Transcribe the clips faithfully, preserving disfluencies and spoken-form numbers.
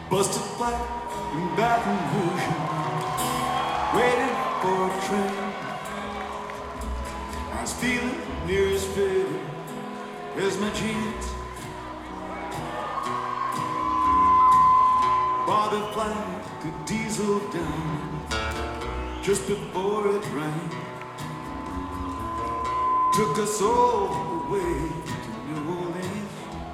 Busted flat in Baton Rouge, waiting for a train. I was feeling near as bitter as my jeans. Bobby flagged the diesel down just before it rained. Took us all the way to New Orleans.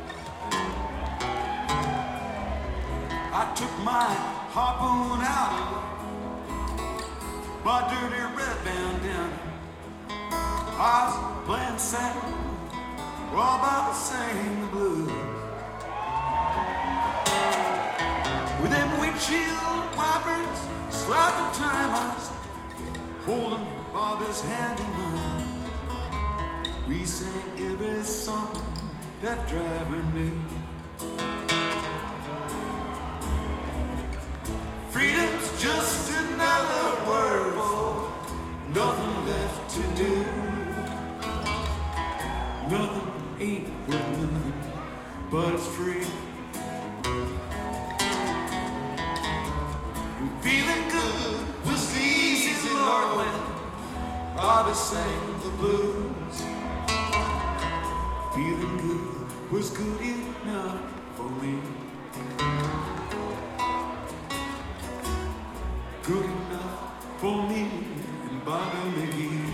I took my harpoon out of my dirty red bandana. I was playing Santa while Bobby sang the blues. With them windshield wipers slapping time, I was holding Bobby's hand in mine. We sang every song that driver knew. Freedom's just another word for nothing left to do. Nothing ain't worth nothing, but it's free. And feeling good was the easy Lord when Bobby sang the blues. Feeling good was good enough for me. Good enough for me and Bobby McGee.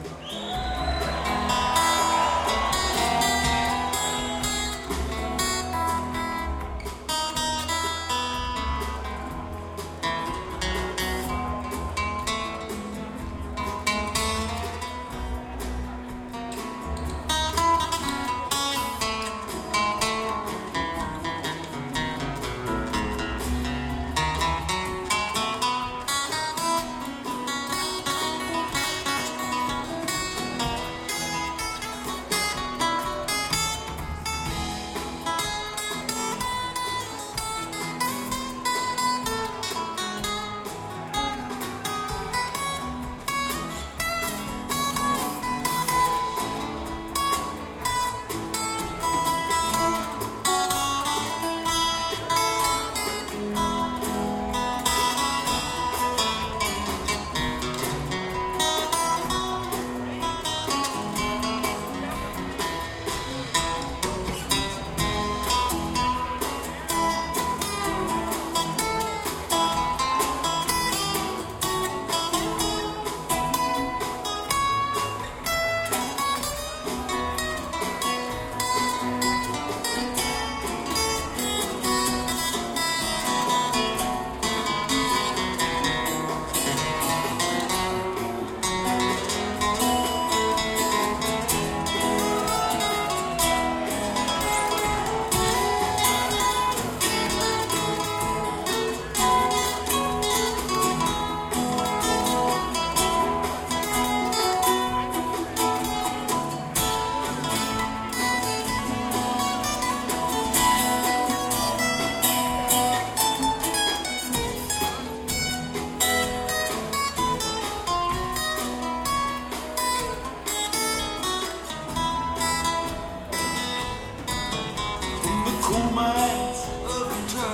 Coal mines of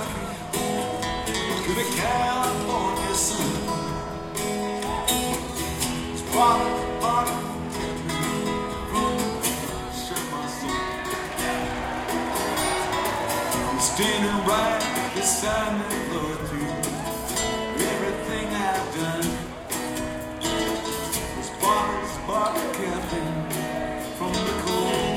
Kentucky to the California sun. It's bottom, bottom, from shut my soul. He's standing right beside me, Lord, through everything I've done. This bottle's bottle captain from the cold.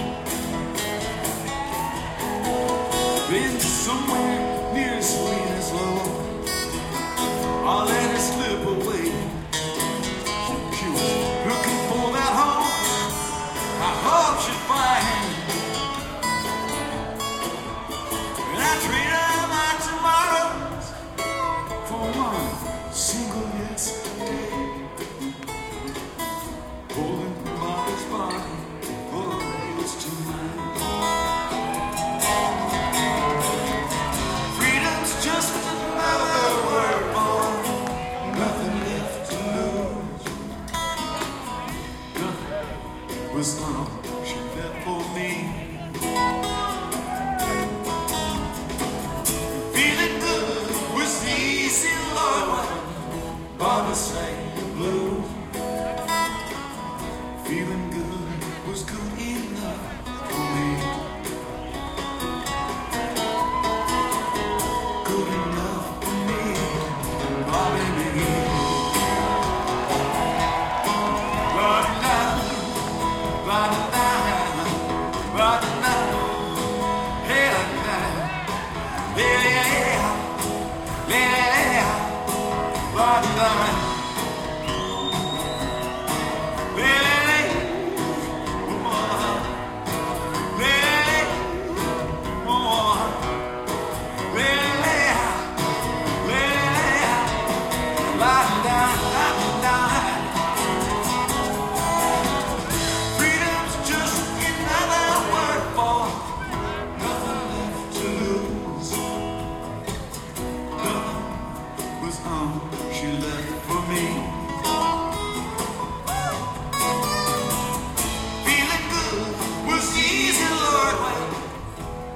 Been somewhere near Selena's low. I'll let it slip away. She was looking for that home I hope she'd find. And I trade all my tomorrows for one single yesterday. Holding Bobby's body, oh, it's too mine.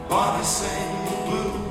body sang blue.